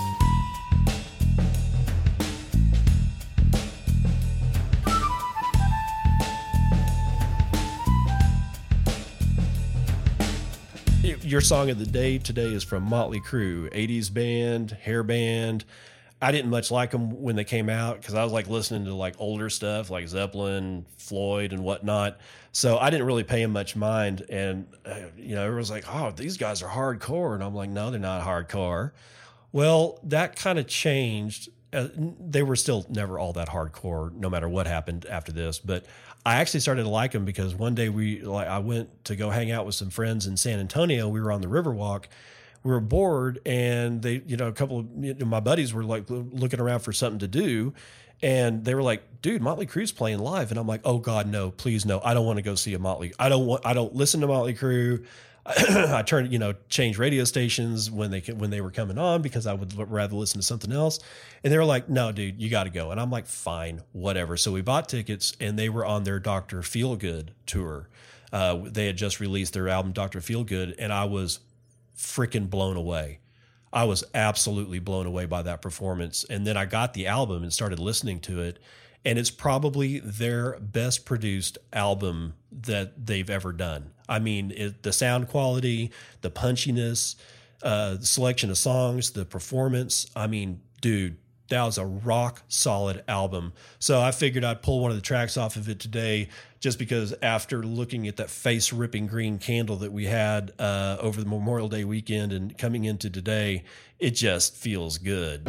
Your song of the day today is from Motley Crue, 80s band, hair band. I didn't much like them when they came out because I was like listening to like older stuff like Zeppelin, Floyd, and whatnot. So I didn't really pay them much mind. And, everyone's like, oh, these guys are hardcore. And I'm like, no, they're not hardcore. Well, that kind of changed. They were still never all that hardcore, no matter what happened after this. But I actually started to like them because one day I went to go hang out with some friends in San Antonio. We were on the Riverwalk. We were bored, and they, a couple of my buddies were like looking around for something to do, and they were like, "Dude, Motley Crue's playing live," and I'm like, "Oh God, no! Please, no! I don't want to go see a Motley. I don't listen to Motley Crue." I changed radio stations when they were coming on because I would rather listen to something else. And they were like, no, dude, you got to go. And I'm like, fine, whatever. So we bought tickets, and they were on their Dr. Feelgood tour. They had just released their album, Dr. Feelgood, and I was freaking blown away. I was absolutely blown away by that performance. And then I got the album and started listening to it. And it's probably their best produced album that they've ever done. I mean, the sound quality, the punchiness, the selection of songs, the performance. I mean, dude, that was a rock solid album. So I figured I'd pull one of the tracks off of it today just because after looking at that face ripping green candle that we had over the Memorial Day weekend and coming into today, it just feels good.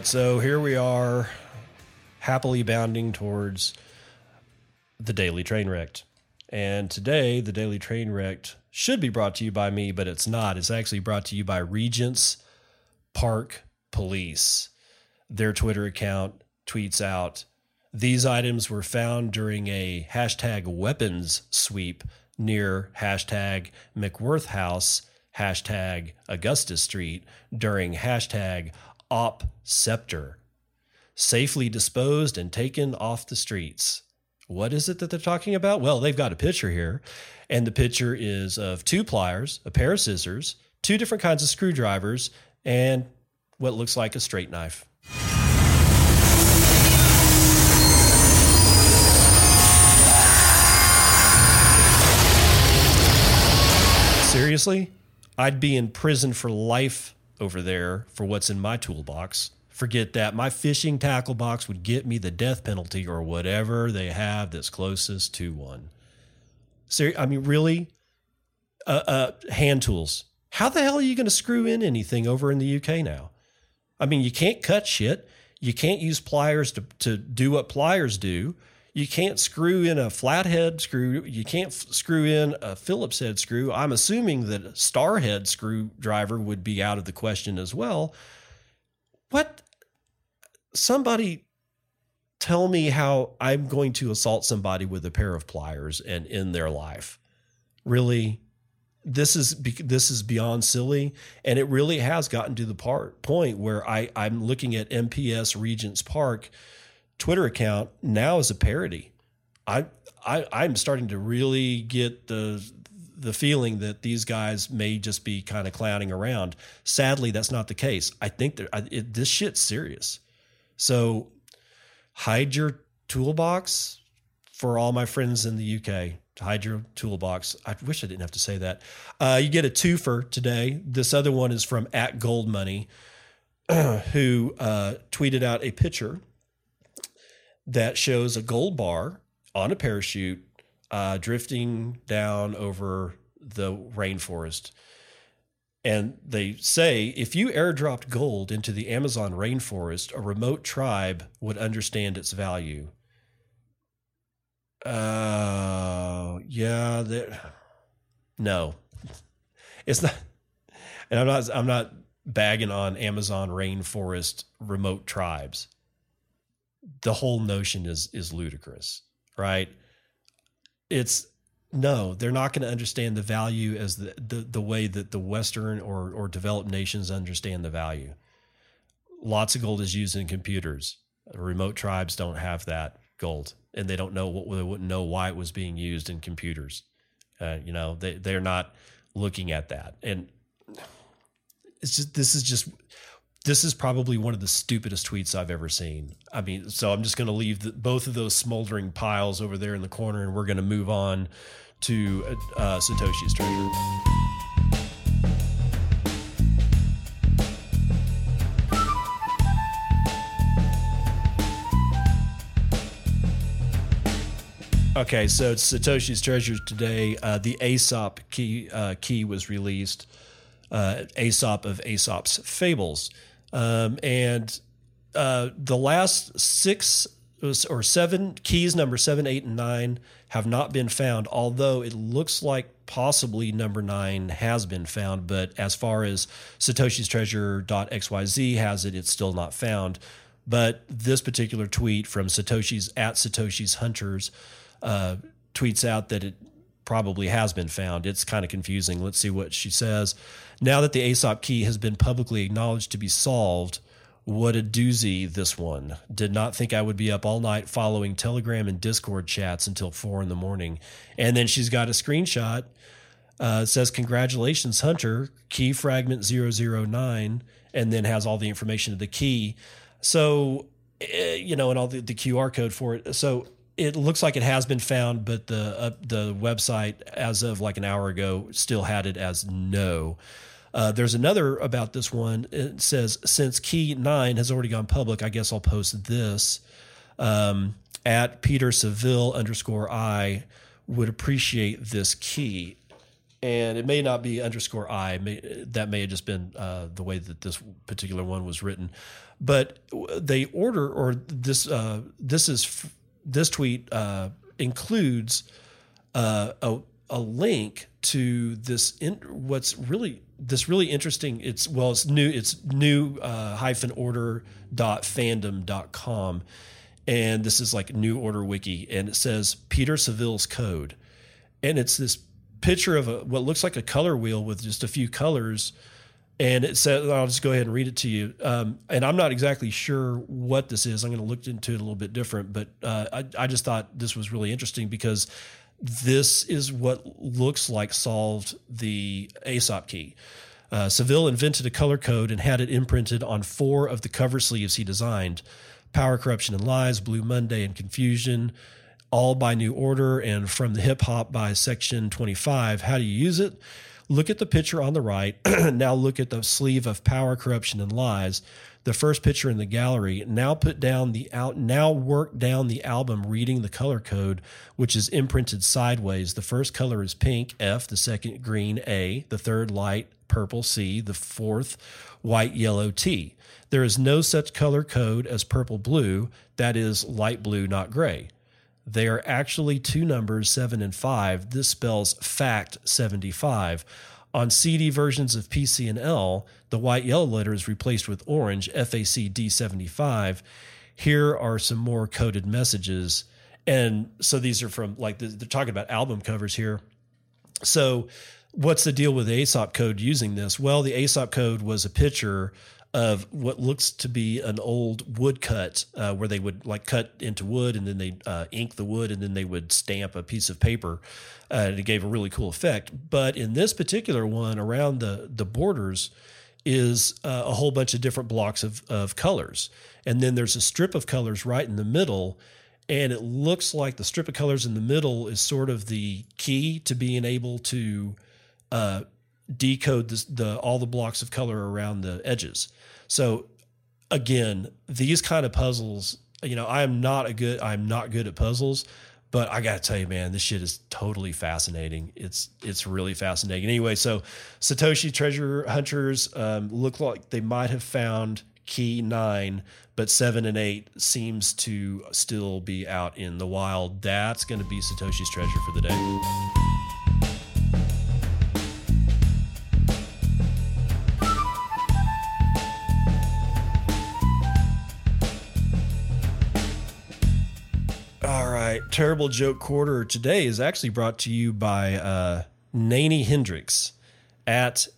so here we are, happily bounding towards the Daily Trainwrecked. And today, the Daily Trainwrecked should be brought to you by me, but it's not. It's actually brought to you by Regents Park Police. Their Twitter account tweets out, "These items were found during a hashtag weapons sweep near hashtag McWorth House, hashtag Augustus Street during hashtag Op Scepter. Safely disposed and taken off the streets." What is it that they're talking about? Well, they've got a picture here, and the picture is of 2 pliers, a pair of scissors, 2 different kinds of screwdrivers, and what looks like a straight knife. Seriously? I'd be in prison for life over there for what's in my toolbox. Forget that. My fishing tackle box would get me the death penalty or whatever they have that's closest to one. I mean, really? Hand tools. How the hell are you going to screw in anything over in the UK now? I mean, you can't cut shit. You can't use pliers to do what pliers do. You can't screw in a flathead screw. You can't screw in a Phillips head screw. I'm assuming that a star head screwdriver would be out of the question as well. What? Somebody tell me how I'm going to assault somebody with a pair of pliers and end their life. Really? This is beyond silly, and it really has gotten to the point where I'm looking at MPS Regents Park Twitter account now as a parody. I'm starting to really get the feeling that these guys may just be kind of clowning around. Sadly, that's not the case. I think this shit's serious. So hide your toolbox for all my friends in the UK. Hide your toolbox. I wish I didn't have to say that. You get a twofer today. This other one is from @GoldMoney, who tweeted out a picture that shows a gold bar on a parachute drifting down over the rainforest. And they say, if you airdropped gold into the Amazon rainforest, a remote tribe would understand its value. No, it's not. And I'm not bagging on Amazon rainforest remote tribes. The whole notion is ludicrous, right? They're not going to understand the value as the way that the Western or developed nations understand the value. Lots of gold is used in computers. Remote tribes don't have that gold, and they wouldn't know why it was being used in computers. They're not looking at that. And it's just, this is probably one of the stupidest tweets I've ever seen. I mean, so I'm just going to leave both of those smoldering piles over there in the corner, and we're going to move on to Satoshi's treasure. Okay, so it's Satoshi's treasures today. The Aesop key was released. Aesop of Aesop's Fables. And the last 6 or 7 keys, number 7, 8, and 9, have not been found, although it looks like possibly number 9 has been found. But as far as Satoshi's treasure.xyz has it, it's still not found. But this particular tweet from Satoshi's @Satoshi'sHunters tweets out that it probably has been found. It's kind of confusing. Let's see what she says. Now that the Aesop key has been publicly acknowledged to be solved, what a doozy this one. Did not think I would be up all night following Telegram and Discord chats until 4 a.m. And then she's got a screenshot. It says, "Congratulations, Hunter, key fragment 009, and then has all the information of the key. So, and all the QR code for it. So it looks like it has been found, but the website, as of like an hour ago, still had it as no. There's another about this one. It says, since key 9 has already gone public, I guess I'll post this. At Peter Seville _ I would appreciate this key. and it may not be underscore I. That may have just been the way that this particular one was written. But they order, or this tweet includes a link to this what's really interesting. It's new. It's new -order.fandom.com, and this is like New Order wiki, and it says Peter Saville's code, and it's this picture of what looks like a color wheel with just a few colors. And it says, I'll just go ahead and read it to you. And I'm not exactly sure what this is. I'm going to look into it a little bit different, but I just thought this was really interesting because this is what looks like solved the ASOP key. Saville invented a color code and had it imprinted on 4 of the cover sleeves he designed: Power, Corruption, and Lies, Blue Monday, and Confusion, all by New Order, and From the Hip Hop by Section 25. How do you use it? Look at the picture on the right. Now look at the sleeve of Power, Corruption, and Lies. The first picture in the gallery. Now work down the album reading the color code, which is imprinted sideways. The first color is pink, F. The second, green, A. The third, light purple, C. The fourth, white, yellow, T. There is no such color code as purple blue. That is light blue, not gray. They are actually 2 numbers, 7 and 5. This spells fact 75. On CD versions of PC and L, the white yellow letter is replaced with orange, FACD 75. Here are some more coded messages. And so these are from, like, they're talking about album covers here. So what's the deal with the ASOP code using this? Well, the ASOP code was a picture of what looks to be an old woodcut, where they would like cut into wood and then they ink the wood and then they would stamp a piece of paper. And it gave a really cool effect. But in this particular one, around the borders is a whole bunch of different blocks of colors. And then there's a strip of colors right in the middle. And it looks like the strip of colors in the middle is sort of the key to being able to decode all the blocks of color around the edges. So again, these kind of puzzles, I'm not good at puzzles, but I got to tell you, man, this shit is totally fascinating. It's really fascinating. Anyway, so Satoshi treasure hunters look like they might have found key 9, but 7 and 8 seems to still be out in the wild. That's going to be Satoshi's treasure for the day. Terrible Joke Quarter today is actually brought to you by Nani Hendricks at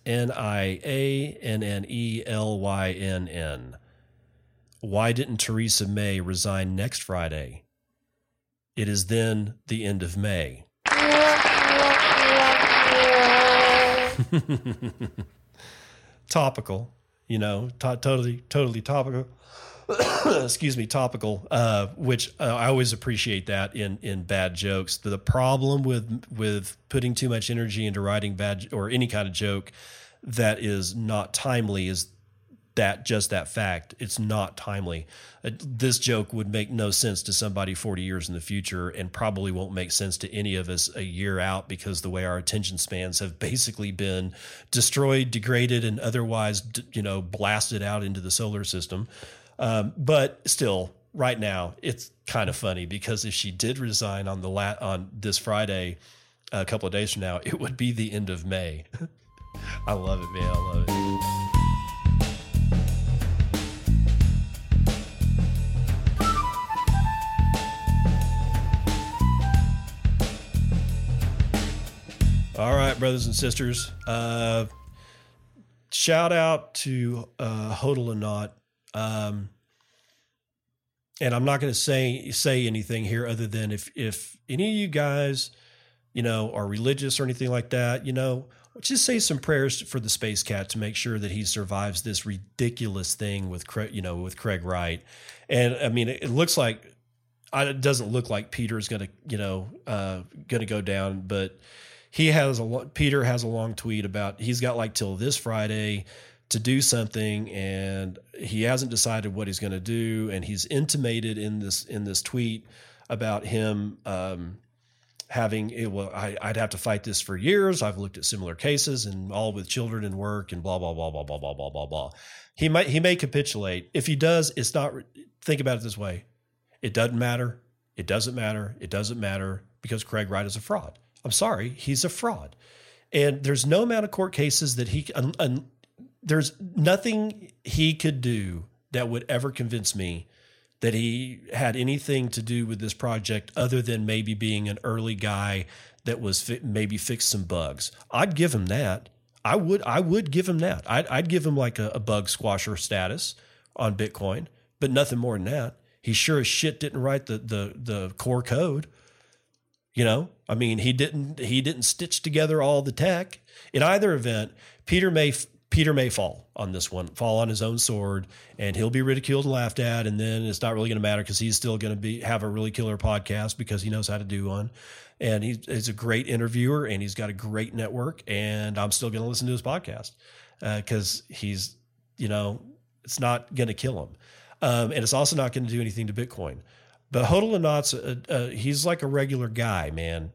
NIANNELYNN. Why didn't Theresa May resign next Friday? It is then the end of May. Topical, totally topical. Excuse me, topical, which I always appreciate that in bad jokes. The problem with putting too much energy into writing bad or any kind of joke that is not timely is that fact. It's not timely. This joke would make no sense to somebody 40 years in the future and probably won't make sense to any of us a year out because the way our attention spans have basically been destroyed, degraded, and otherwise, blasted out into the solar system. But still, right now, it's kind of funny because if she did resign on this Friday, a couple of days from now, it would be the end of May. I love it, man. I love it. All right, brothers and sisters. Shout out to Hodel and Not. And I'm not going to say anything here other than if any of you guys, are religious or anything like that, just say some prayers for the Space Cat to make sure that he survives this ridiculous thing with Craig Wright. And I mean, it doesn't look like Peter's going to go down, but Peter has a long tweet about he's got like till this Friday to do something, and he hasn't decided what he's going to do. And he's intimated in this tweet about him having it. Well, I'd have to fight this for years. I've looked at similar cases and all with children and work and blah, blah, blah, blah, blah, blah, blah, blah, blah. He may capitulate. If he does, it's not, think about it this way. It doesn't matter. It doesn't matter. It doesn't matter because Craig Wright is a fraud. I'm sorry. He's a fraud. And there's no amount of court cases that there's nothing he could do that would ever convince me that he had anything to do with this project other than maybe being an early guy that was maybe fixed some bugs. I'd give him that. I would give him that. I'd give him like a bug squasher status on Bitcoin, but nothing more than that. He sure as shit didn't write the core code. You know, I mean, he didn't stitch together all the tech. In either event, Peter may fall on this one, fall on his own sword, and he'll be ridiculed and laughed at. And then it's not really going to matter because he's still going to have a really killer podcast because he knows how to do one. And he's a great interviewer and he's got a great network. And I'm still going to listen to his podcast because he's, you know, it's not going to kill him. And it's also not going to do anything to Bitcoin. But Hodl and Knott's, he's like a regular guy, man.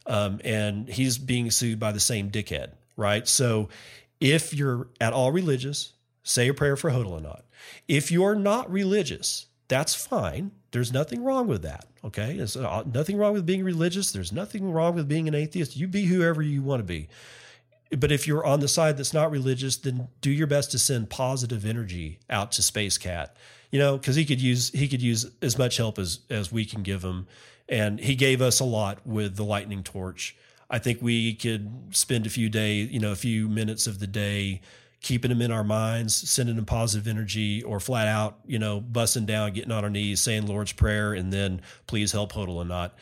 And he's being sued by the same dickhead, right? So if you're at all religious, say a prayer for Hodl and Knott. If you're not religious, that's fine. There's nothing wrong with that, okay? There's nothing wrong with being religious. There's nothing wrong with being an atheist. You be whoever you want to be. But if you're on the side that's not religious, then do your best to send positive energy out to Space Cat. You know, because he could use as much help as we can give him, and he gave us a lot with the lightning torch. I think we could spend a few minutes of the day keeping him in our minds, sending him positive energy, or flat out, you know, busting down, getting on our knees, saying Lord's Prayer, and then please help Hodl and Knott.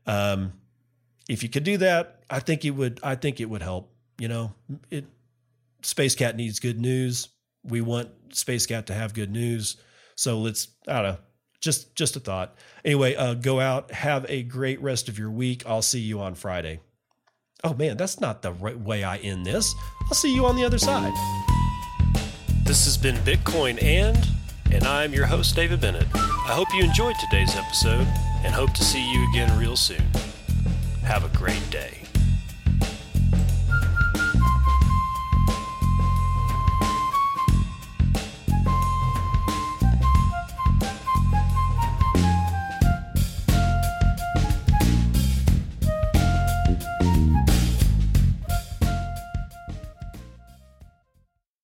If you could do that, I think it would help. You know, Space Cat needs good news. We want Space Cat to have good news. So let's, I don't know, just a thought. Anyway, go out, have a great rest of your week. I'll see you on Friday. Oh man, that's not the right way I end this. I'll see you on the other side. This has been Bitcoin and I'm your host, David Bennett. I hope you enjoyed today's episode and hope to see you again real soon. Have a great day.